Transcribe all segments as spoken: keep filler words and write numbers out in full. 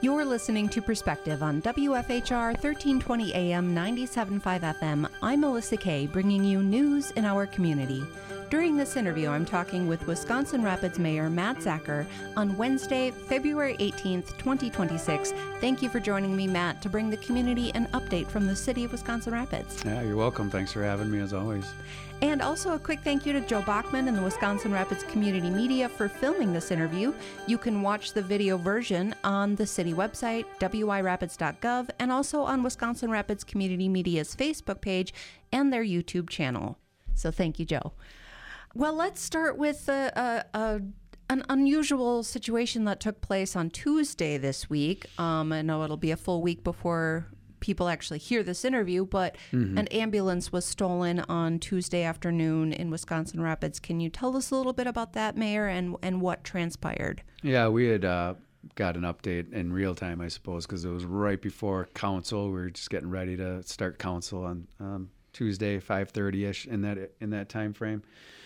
You're listening to Perspective on W F H R thirteen twenty A M ninety-seven point five F M. I'm Melissa Kay, bringing you news in our community. During this interview, I'm talking with Wisconsin Rapids Mayor Matt Zacher on Wednesday, February eighteenth, twenty twenty-six. Thank you for joining me, Matt, to bring the community an update from the city of Wisconsin Rapids. Yeah, you're welcome. Thanks for having me, as always. And also a quick thank you to Joe Bachman and the Wisconsin Rapids Community Media for filming this interview. You can watch the video version on the city website, w i rapids dot gov, and also on Wisconsin Rapids Community Media's Facebook page and their YouTube channel. So thank you, Joe. Well, let's start with a, a, a, an unusual situation that took place on Tuesday this week. Um, I know it'll be a full week before people actually hear this interview, but mm-hmm. an ambulance was stolen on Tuesday afternoon in Wisconsin Rapids. Can you tell us a little bit about that, Mayor, and, and what transpired? Yeah, we had uh, got an update in real time, I suppose, because it was right before council. We were just getting ready to start council on um, Tuesday, five thirty-ish in that in that time frame.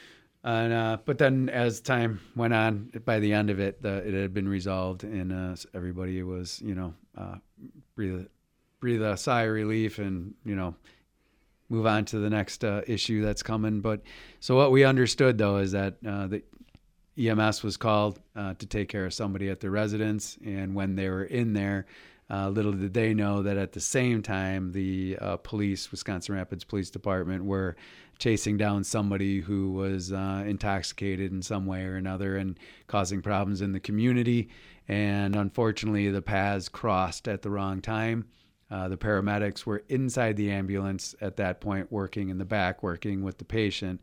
And, uh, but then as time went on, by the end of it, the, it had been resolved, and uh, everybody was, you know, uh, breathe, breathe a sigh of relief and, you know, move on to the next uh, issue that's coming. But so what we understood, though, is that uh, the E M S was called uh, to take care of somebody at their residence. And when they were in there, uh, little did they know that at the same time, the uh, police, Wisconsin Rapids Police Department, were chasing down somebody who was uh, intoxicated in some way or another and causing problems in the community. And unfortunately, the paths crossed at the wrong time. Uh, the paramedics were inside the ambulance at that point, working in the back, working with the patient.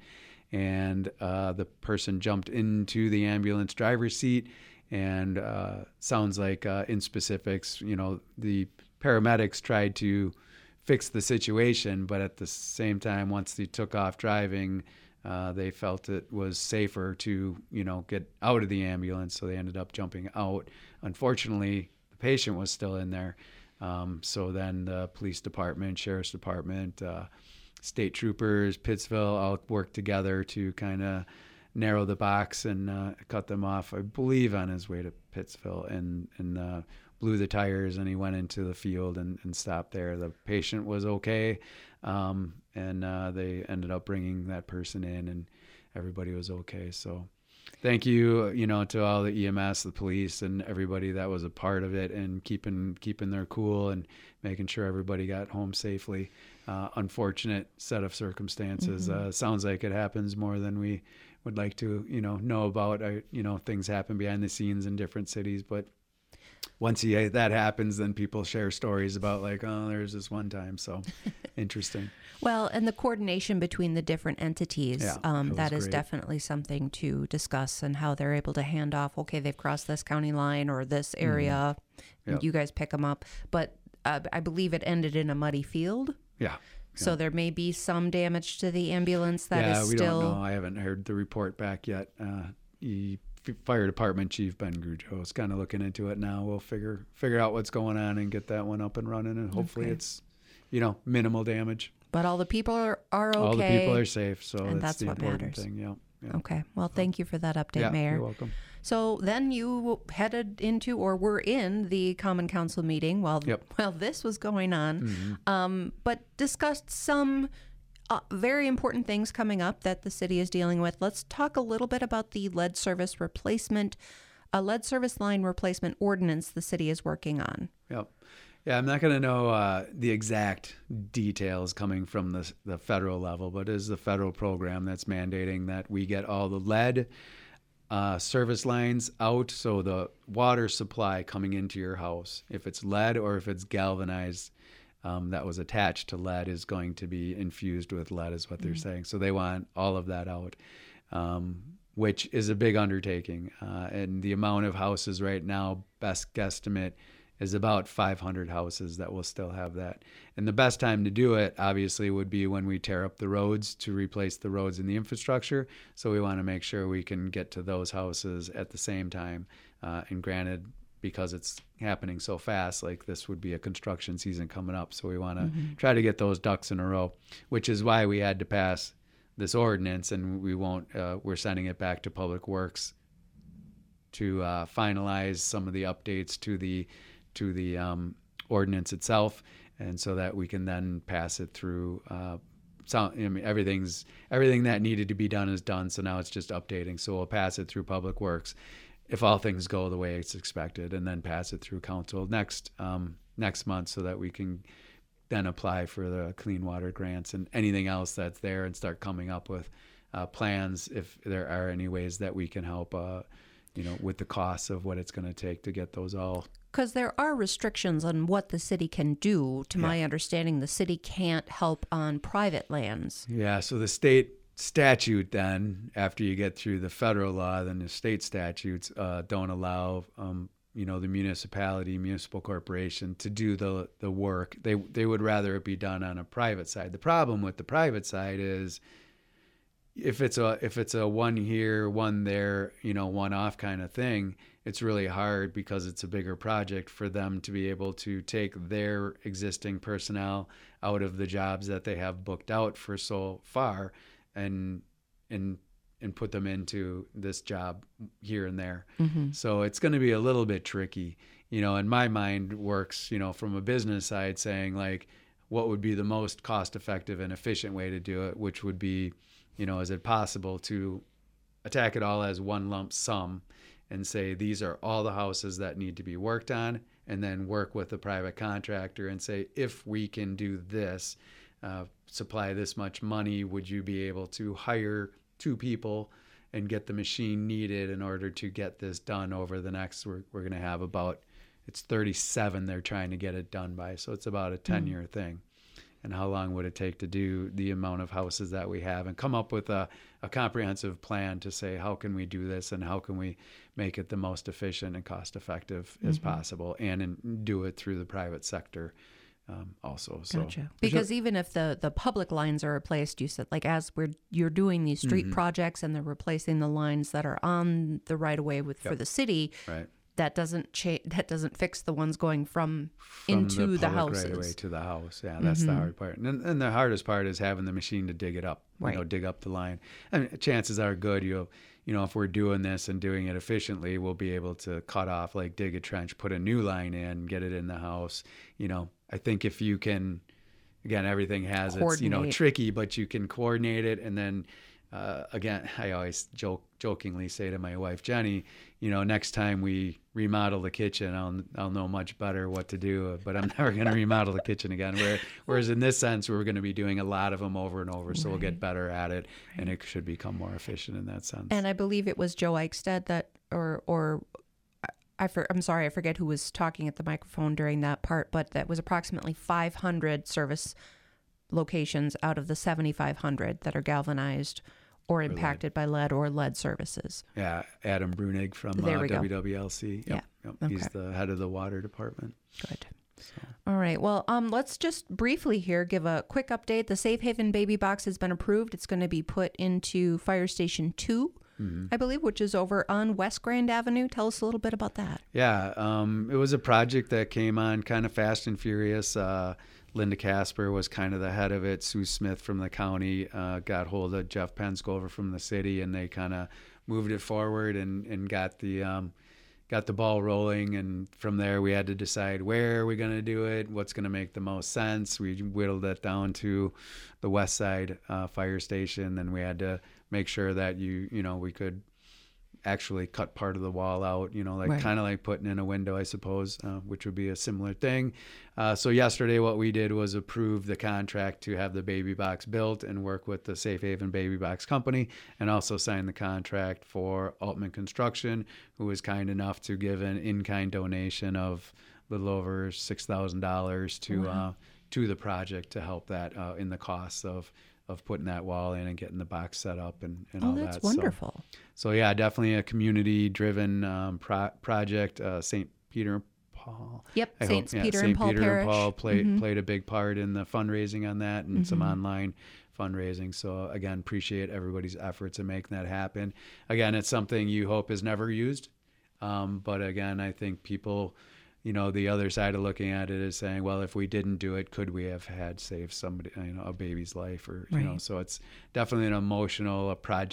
And uh, the person jumped into the ambulance driver's seat. And uh, sounds like uh, in specifics, you know, the paramedics tried to fix the situation, but at the same time, once they took off driving, uh, they felt it was safer to, you know, get out of the ambulance. So they ended up jumping out. Unfortunately, the patient was still in there. Um, so then the police department, sheriff's department, uh, state troopers, Pittsville, all worked together to kind of narrow the box and uh, cut them off, I believe, on his way to Pittsville, and, and uh, blew the tires, and he went into the field and, and stopped there. The patient was okay, um, and uh, they ended up bringing that person in, and everybody was okay. So thank you, you know, to all the E M S, the police, and everybody that was a part of it, and keeping keeping their cool and making sure everybody got home safely. Uh, unfortunate set of circumstances. Mm-hmm. Uh, sounds like it happens more than we would like to, you know, know about. I, you know, things happen behind the scenes in different cities, but once he, that happens, then people share stories about like, oh, there's this one time. So interesting. Well, and the coordination between the different entities, yeah, um, that, that is great. Definitely something to discuss, and how they're able to hand off, okay, they've crossed this county line or this area, mm-hmm. and yep. you guys pick them up. But uh, I believe it ended in a muddy field. Yeah. So yeah. there may be some damage to the ambulance that yeah, is we still... don't know. I haven't heard the report back yet. Uh, he, Fire Department Chief Ben Grujo is kind of looking into it now. We'll figure figure out what's going on and get that one up and running, and hopefully okay. it's, you know, minimal damage. But all the people are, are okay. All the people are safe, so and that's, that's the what important matters. thing. Yeah, yeah. Okay. Well, thank you for that update, yeah, Mayor. You're welcome. So then you headed into, or were in, the Common Council meeting while yep. while this was going on, mm-hmm. um, but discussed some uh, very important things coming up that the city is dealing with. Let's talk a little bit about the lead service replacement, a lead service line replacement ordinance the city is working on. Yep. Yeah, I'm not going to know uh, the exact details coming from the, the federal level, but it is the federal program that's mandating that we get all the lead uh, service lines out, so the water supply coming into your house, if it's lead or if it's galvanized, um, that was attached to lead, is going to be infused with lead, is what they're mm-hmm. saying. So they want all of that out, um, which is a big undertaking. Uh, and the amount of houses right now, best guesstimate, is about five hundred houses that will still have that. And the best time to do it, obviously, would be when we tear up the roads to replace the roads and the infrastructure. So we want to make sure we can get to those houses at the same time. Uh, and granted, because it's happening so fast, like this would be a construction season coming up. So we want to mm-hmm. try to get those ducks in a row, which is why we had to pass this ordinance, and we won't, uh, we're sending it back to Public Works to uh, finalize some of the updates to the to the um, ordinance itself, and so that we can then pass it through. Uh, so, I mean, everything's everything that needed to be done is done. So now it's just updating. So we'll pass it through Public Works, if all things go the way it's expected, and then pass it through council next um, next month, so that we can then apply for the clean water grants and anything else that's there, and start coming up with uh, plans if there are any ways that we can help, uh, you know, with the costs of what it's going to take to get those all. Because there are restrictions on what the city can do. To yeah. my understanding, the city can't help on private lands. Yeah, so the state statute then, after you get through the federal law, then the state statutes uh, don't allow um, you know, the municipality, municipal corporation to do the the work. They they would rather it be done on a private side. The problem with the private side is if it's a if it's a one here, one there, you know, one off kind of thing, it's really hard because it's a bigger project for them to be able to take their existing personnel out of the jobs that they have booked out for so far and and and put them into this job here and there. Mm-hmm. So it's going to be a little bit tricky, you know, and my mind works, you know, from a business side saying like, what would be the most cost effective and efficient way to do it, which would be, you know, is it possible to attack it all as one lump sum and say, these are all the houses that need to be worked on, and then work with a private contractor and say, if we can do this, uh, supply this much money, would you be able to hire two people and get the machine needed in order to get this done over the next, we're, we're going to have about, it's thirty-seven they're trying to get it done by. So it's about a ten year mm. thing. And how long would it take to do the amount of houses that we have, and come up with a, a comprehensive plan to say, how can we do this and how can we make it the most efficient and cost effective mm-hmm. as possible, and in, do it through the private sector. Um, also, so gotcha. Because even if the, the public lines are replaced, you said like as we're you're doing these street mm-hmm. projects and they're replacing the lines that are on the right of way with yep. for the city, right? That doesn't cha- that doesn't fix the ones going from, from into the, the houses right away to the house. Yeah, that's mm-hmm. the hard part. And, and the hardest part is having the machine to dig it up. Right. You know, dig up the line. And chances are good you'll you know, if we're doing this and doing it efficiently, we'll be able to cut off, like dig a trench, put a new line in, get it in the house. You know, I think if you can, again, everything has its, you know, tricky, but you can coordinate it. And then, uh, again, I always joke, jokingly say to my wife, Jenny, you know, next time we remodel the kitchen, I'll I'll know much better what to do, but I'm never going to remodel the kitchen again. Where, whereas in this sense, we're going to be doing a lot of them over and over, so right. we'll get better at it, right. and it should become more efficient in that sense. And I believe it was Joe Eichstead that, or or I for, I'm sorry, I forget who was talking at the microphone during that part, but that was approximately five hundred service locations out of the seventy-five hundred that are galvanized or impacted by lead or lead services. Yeah, Adam Brunig from uh, W W L C. Yep, yeah, yep. Okay. He's the head of the water department. Good. So. All right. Well, um, let's just briefly here give a quick update. The Safe Haven Baby Box has been approved. It's going to be put into Fire Station two, mm-hmm. I believe, which is over on West Grand Avenue. Tell us a little bit about that. Yeah, um, it was a project that came on kind of fast and furious. Uh, Linda Casper was kind of the head of it. Sue Smith from the county uh, got hold of Jeff Penscover from the city, and they kind of moved it forward and, and got the um, got the ball rolling. And from there, we had to decide where are we going to do it, what's going to make the most sense. We whittled it down to the West Side uh, Fire Station. Then we had to make sure that you you know we could actually cut part of the wall out, you know, like right. kind of like putting in a window, I suppose, uh, which would be a similar thing. Uh, so yesterday what we did was approve the contract to have the baby box built and work with the Safe Haven Baby Box Company, and also sign the contract for Altman Construction, who was kind enough to give an in-kind donation of a little over six thousand dollars to wow. uh, to the project to help that uh, in the costs of of putting that wall in and getting the box set up and, and oh, all that. Oh, that's that. wonderful. So, so, yeah, definitely a community-driven um, pro- project. Uh, Saint Peter and Paul. Yep, Saint yeah, Peter Saint and Paul Peter Parish. and Paul played, mm-hmm. played a big part in the fundraising on that, and mm-hmm. some online fundraising. So, again, appreciate everybody's efforts in making that happen. Again, it's something you hope is never used. Um, but, again, I think people... You know, the other side of looking at it is saying, well, if we didn't do it, could we have had saved somebody, you know, a baby's life, or right. you know? So it's definitely an emotional a project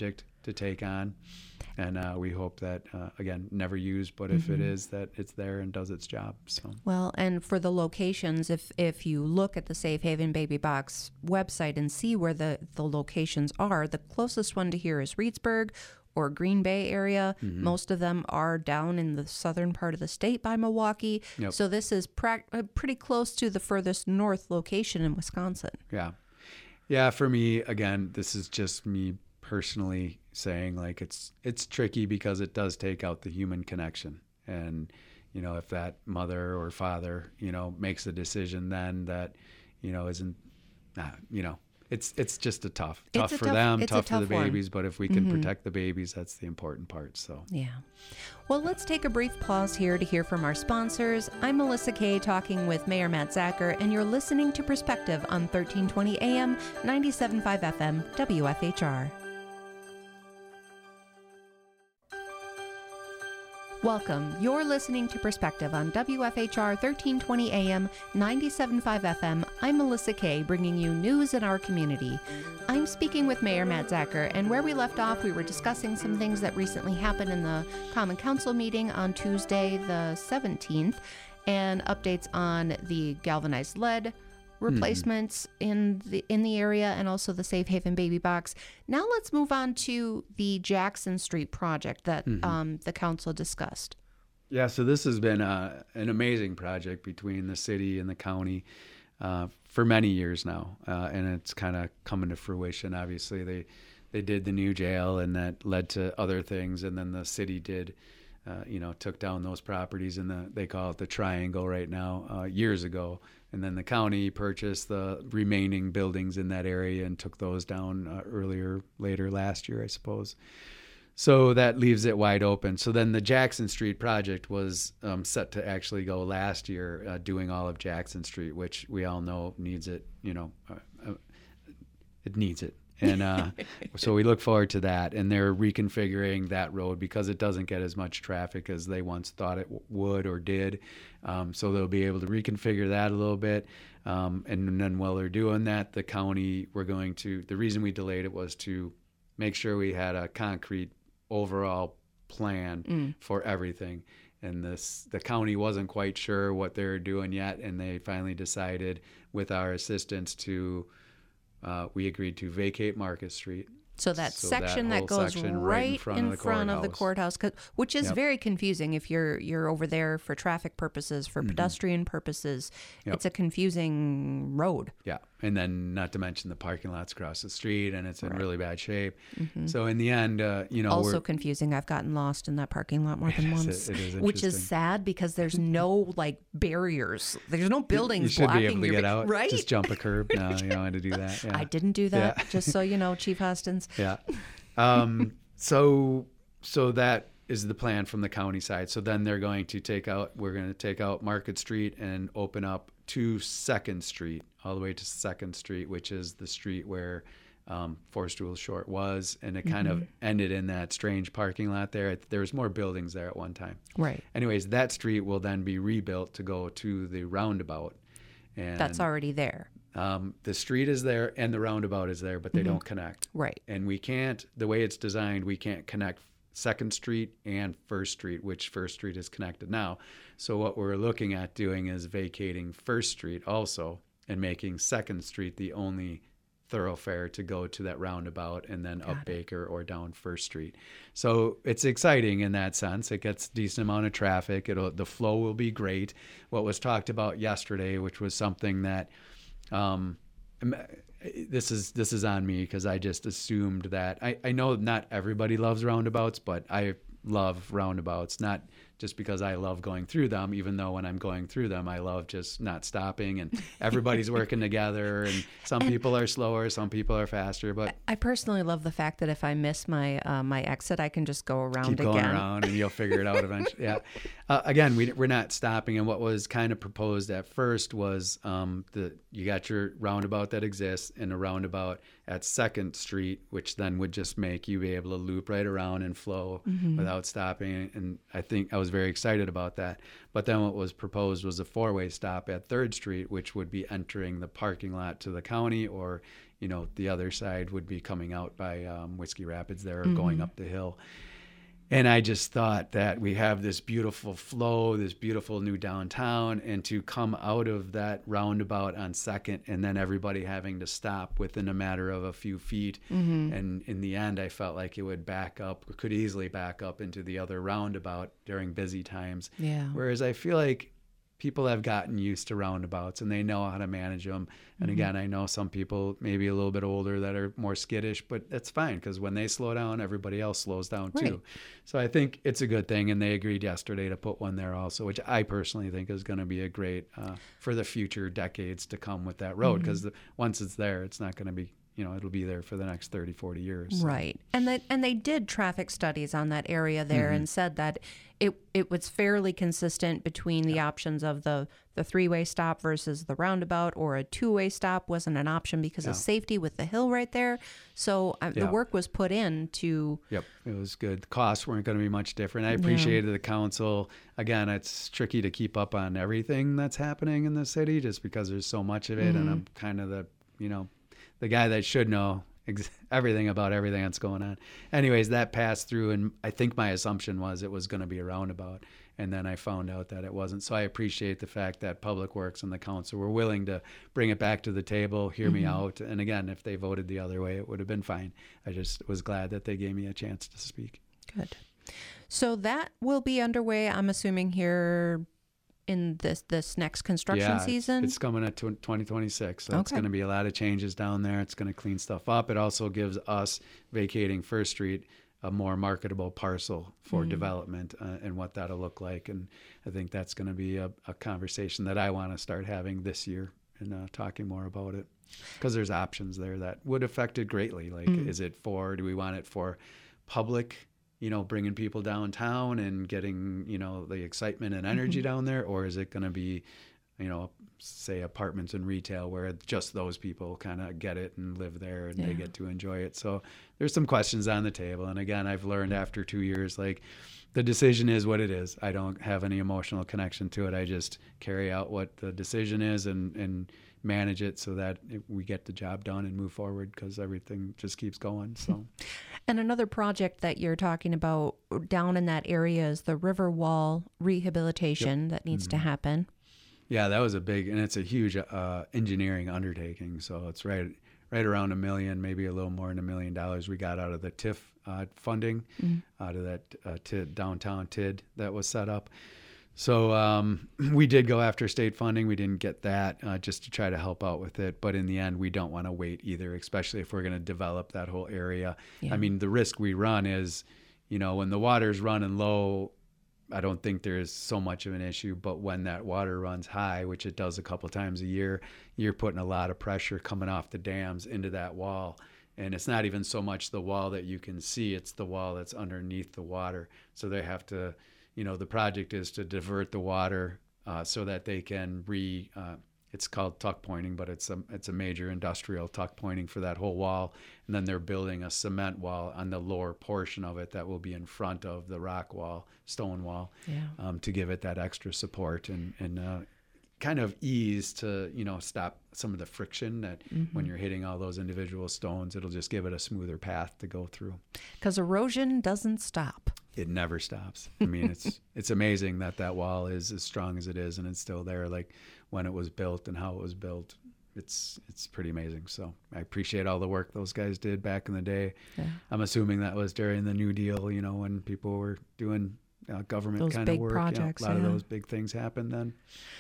to take on. And uh, we hope that, uh, again, never used, but if Mm-hmm. it is, that it's there and does its job. So Well, and for the locations, if if you look at the Safe Haven Baby Box website and see where the, the locations are, the closest one to here is Reedsburg or Green Bay area. Mm-hmm. Most of them are down in the southern part of the state by Milwaukee. Yep. So this is pra- uh, pretty close to the furthest north location in Wisconsin. Yeah. Yeah, for me, again, this is just me personally saying, like, it's it's tricky because it does take out the human connection. And, you know, if that mother or father, you know, makes a decision then that, you know, isn't, uh, you know, it's it's just a tough, It's tough a for tough- them, it's a tough for the tough one. babies. But if we can Mhm. protect the babies, that's the important part. So, Yeah. Well, let's take a brief pause here to hear from our sponsors. I'm Melissa Kay talking with Mayor Matt Zacher, and you're listening to Perspective on thirteen twenty A M, ninety-seven point five F M, W F H R. Welcome. You're listening to Perspective on W F H R thirteen twenty A M, ninety-seven point five F M. I'm Melissa Kay, bringing you news in our community. I'm speaking with Mayor Matt Zacher, and where we left off, we were discussing some things that recently happened in the Common Council meeting on Tuesday the seventeenth, and updates on the galvanized lead replacements in the in the area, and also the Safe Haven Baby Box. Now let's move on to the Jackson Street project that Mhm. um, the council discussed. yeah, so this has been uh, an amazing project between the city and the county uh, for many years now, uh, and it's kind of coming to fruition. Obviously, they they did the new jail, and that led to other things, and then the city did, uh, you know, took down those properties in the they call it the Triangle right now uh, years ago, and then the county purchased the remaining buildings in that area and took those down uh, earlier, later last year, I suppose. So that leaves it wide open. So then the Jackson Street project was um, set to actually go last year, uh, doing all of Jackson Street, which we all know needs it. You know, uh, uh, it needs it, and uh, so we look forward to that. And they're reconfiguring that road because it doesn't get as much traffic as they once thought it w- would or did. Um, so they'll be able to reconfigure that a little bit. Um, and then while they're doing that, the county, we're going to. The reason we delayed it was to make sure we had a concrete overall plan Mm. for everything. And this the county wasn't quite sure what they were doing yet, and they finally decided, with our assistance, to uh, we agreed to vacate Market Street. So that So that section that, whole goes section right in front, of the courthouse. courthouse, 'cause- which is Yep. very confusing if you're you're over there for traffic purposes, for Mhm. pedestrian purposes. Yep. It's a confusing road. Yeah, and then not to mention the parking lots across the street, and it's in Right. really bad shape. Mhm. So in the end, uh, you know, Also we're, confusing. I've gotten lost in that parking lot more than Yes, once, it- it is which is interesting. sad because there's no like barriers. There's no buildings you should blocking be able to your get va- out, right. just jump a curb. No, you don't want to do that. Yeah. I didn't do that. Yeah. Just so you know, Chief Hostins. Yeah. Um, so so that is the plan from the county side. So then they're going to take out, we're going to take out Market Street and open up to Second Street, all the way to Second Street, which is the street where um, Forestwell Short was. And it kind of ended in that strange parking lot there. There was more buildings there at one time. Right. Anyways, that street will then be rebuilt to go to the roundabout. And That's already there. um, the street is there and the roundabout is there, but they don't connect. Right. And we can't, the way it's designed, we can't connect Second Street and First Street, which First Street is connected now. So what we're looking at doing is vacating First Street also and making Second Street the only thoroughfare to go to that roundabout and then up Baker or down First Street. So it's exciting in that sense. It gets a decent amount of traffic. It'll, the flow will be great. What was talked about yesterday, which was something that um, this is this is on me because I just assumed that I, I know not everybody loves roundabouts, but I love roundabouts, not just because I love going through them, even though when I'm going through them, I love just not stopping and everybody's working together, and some And- people are slower, some people are faster, but I personally love the fact that if I miss my uh, my exit, I can just go around keep going again. around and you'll figure it out eventually. Yeah. Uh, again, we, we're not stopping. And what was kind of proposed at first was um, the you got your roundabout that exists and a roundabout at Second Street, which then would just make you be able to loop right around and flow Mm-hmm. without stopping. And I think I was very excited about that. But then what was proposed was a four-way stop at Third Street, which would be entering the parking lot to the county or you know, the other side would be coming out by um, Whiskey Rapids there, or Mm-hmm. going up the hill. And I just thought that we have this beautiful flow, this beautiful new downtown, and to come out of that roundabout on Second, and then everybody having to stop within a matter of a few feet. Mm-hmm. And in the end, I felt like it would back up, or could easily back up into the other roundabout during busy times. Yeah. Whereas I feel like people have gotten used to roundabouts and they know how to manage them. And Mm-hmm. again, I know some people maybe a little bit older that are more skittish, but that's fine, because when they slow down, everybody else slows down too. Right. So I think it's a good thing. And they agreed yesterday to put one there also, which I personally think is going to be a great uh, for the future decades to come with that road, because Mm-hmm. once it's there, it's not going to be, you know, it'll be there for the next thirty, forty years. So. Right. And they, and they did traffic studies on that area there Mm-hmm. and said that it it was fairly consistent between the options of the, the three-way stop versus the roundabout, or a two-way stop wasn't an option because of Yeah. safety with the hill right there. So uh, the Yeah. work was put in to, Yep, it was good. The costs weren't going to be much different. I appreciated the council. Again, it's tricky to keep up on everything that's happening in the city just because there's so much of it. And I'm kind of the, you know, the guy that should know ex- everything about everything that's going on. Anyways, that passed through, and I think my assumption was it was going to be a roundabout. And then I found out that it wasn't. So I appreciate the fact that Public Works and the council were willing to bring it back to the table, hear me out. And again, if they voted the other way, it would have been fine. I just was glad that they gave me a chance to speak. good. So that will be underway, I'm assuming, here in this this next construction Yeah, it's- season? It's coming at tw- twenty twenty-six. So it's Okay. going to be a lot of changes down there. It's going to clean stuff up. It also gives us vacating First Street a more marketable parcel for development uh, and what that'll look like. And I think that's going to be a, a conversation that I want to start having this year and uh, talking more about it, because there's options there that would affect it greatly. Like, is it for, do we want it for public, you know, bringing people downtown and getting, you know, the excitement and energy down there? Or is it going to be, you know, say apartments and retail where just those people kind of get it and live there and Yeah. they get to enjoy it? So there's some questions on the table. And again, I've learned after two years, like, the decision is what it is. I don't have any emotional connection to it. I just carry out what the decision is and, and manage it so that it, we get the job done and move forward, because everything just keeps going. So And another project that you're talking about down in that area is the river wall rehabilitation that needs to happen. yeah, that was a big, and it's a huge uh, engineering undertaking. So it's right, right around a million, maybe a little more than a million dollars we got out of the T I F uh, funding, out of that uh, T I D, downtown T I D that was set up. So um, we did go after state funding. We didn't get that uh, just to try to help out with it. But in the end, we don't want to wait either, especially if we're going to develop that whole area. Yeah. I mean, the risk we run is, you know, when the water's running low, I don't think there's so much of an issue. But when that water runs high, which it does a couple times a year, you're putting a lot of pressure coming off the dams into that wall. And it's not even so much the wall that you can see, it's the wall that's underneath the water. So they have to, you know, the project is to divert the water uh, so that they can re, uh, it's called tuck pointing, but it's a, it's a major industrial tuck pointing for that whole wall. And then they're building a cement wall on the lower portion of it that will be in front of the rock wall, stone wall, Yeah. um, to give it that extra support and, and uh, kind of ease to, you know, stop some of the friction that when you're hitting all those individual stones, it'll just give it a smoother path to go through. Because erosion doesn't stop. It never stops. I mean, it's it's amazing that that wall is as strong as it is, and it's still there. Like when it was built and how it was built, it's it's pretty amazing. So I appreciate all the work those guys did back in the day. Yeah. I'm assuming that was during the New Deal, you know, when people were doing uh, government Those kind of big work. projects, You know, a lot yeah. of those big things happened then.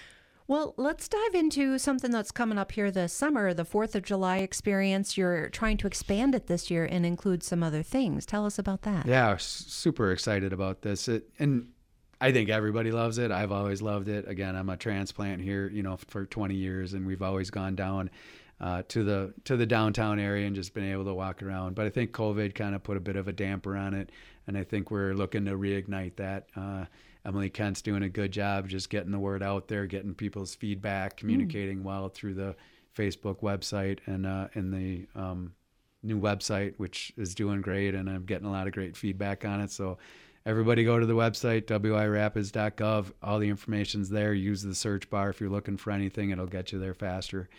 Well, let's dive into something that's coming up here this summer, the fourth of July experience. You're trying to expand it this year and include some other things. Tell us about that. Yeah, s- super excited about this. It, and I think everybody loves it. I've always loved it. Again, I'm a transplant here, you know, for twenty years, and we've always gone down uh, to the to the downtown area and just been able to walk around. But I think COVID kind of put a bit of a damper on it, and I think we're looking to reignite that. Uh, Emily Kent's doing a good job just getting the word out there, getting people's feedback, communicating well through the Facebook website and uh, and the um, new website, which is doing great, and I'm getting a lot of great feedback on it. So everybody go to the website, w i rapids dot gov. All the information's there. Use the search bar if you're looking for anything. It'll get you there faster.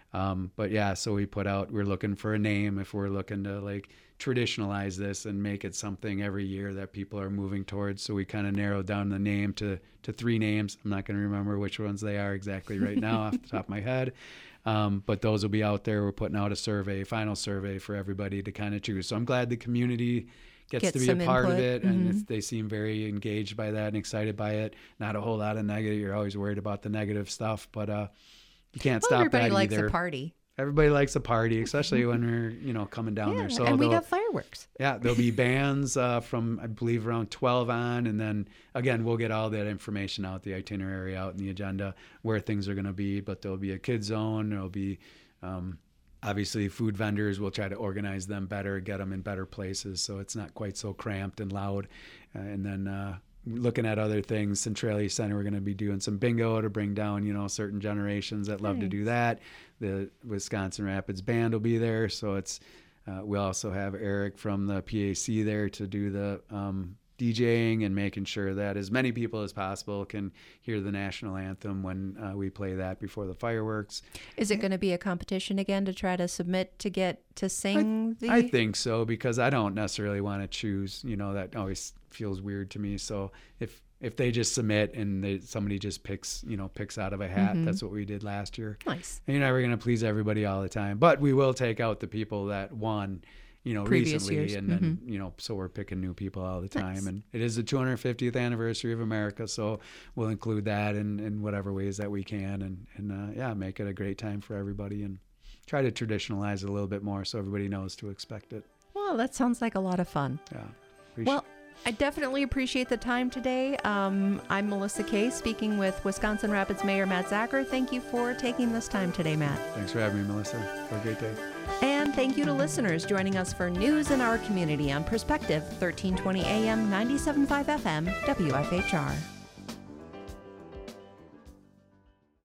Um, but yeah, so we put out, we're looking for a name if we're looking to like traditionalize this and make it something every year that people are moving towards. So we kind of narrowed down the name to, to three names. I'm not going to remember which ones they are exactly right now off the top of my head. Um, but those will be out there. We're putting out a survey, final survey for everybody to kind of choose. So I'm glad the community gets Get to be a part input. of it, Mm-hmm. and it's, they seem very engaged by that and excited by it. Not a whole lot of negative. You're always worried about the negative stuff, but uh, you can't Well, stop everybody that likes either. a party. Everybody likes a party, especially when we're, you know, coming down Yeah, there. So and we they'll- got fireworks. yeah, there'll be bands uh, from, I believe, around twelve on. And then, again, we'll get all that information out, the itinerary out, and the agenda, where things are going to be. But there'll be a kid zone. There'll be, um, obviously, food vendors. We'll try to organize them better, get them in better places so it's not quite so cramped and loud. Uh, and then uh, looking at other things, Centralia Center, we're going to be doing some bingo to bring down, you know, certain generations that love to do that. The Wisconsin Rapids Band will be there. So it's, uh, we also have Eric from the P A C there to do the um, DJing and making sure that as many people as possible can hear the national anthem when uh, we play that before the fireworks. Is it going to be a competition again to try to submit to get to sing the? I think so, because I don't necessarily want to choose, you know, that always feels weird to me. So if if they just submit and they, somebody just picks, you know, picks out of a hat, Mhm. that's what we did last year. Nice. And you're never going to please everybody all the time, but we will take out the people that won, you know, Previous recently. years. And then, you know, so we're picking new people all the time. Nice. And it is the two hundred fiftieth anniversary of America. So we'll include that in, in whatever ways that we can. And, and uh, yeah, make it a great time for everybody and try to traditionalize it a little bit more so everybody knows to expect it. Well, that sounds like a lot of fun. Yeah. Appreciate- Well, I definitely appreciate the time today. Um, I'm Melissa Kay, speaking with Wisconsin Rapids Mayor Matt Zacher. Thank you for taking this time today, Matt. Thanks for having me, Melissa. Have a great day. And thank you to listeners joining us for news in our community on Perspective, thirteen twenty A M, ninety-seven point five F M, W F H R.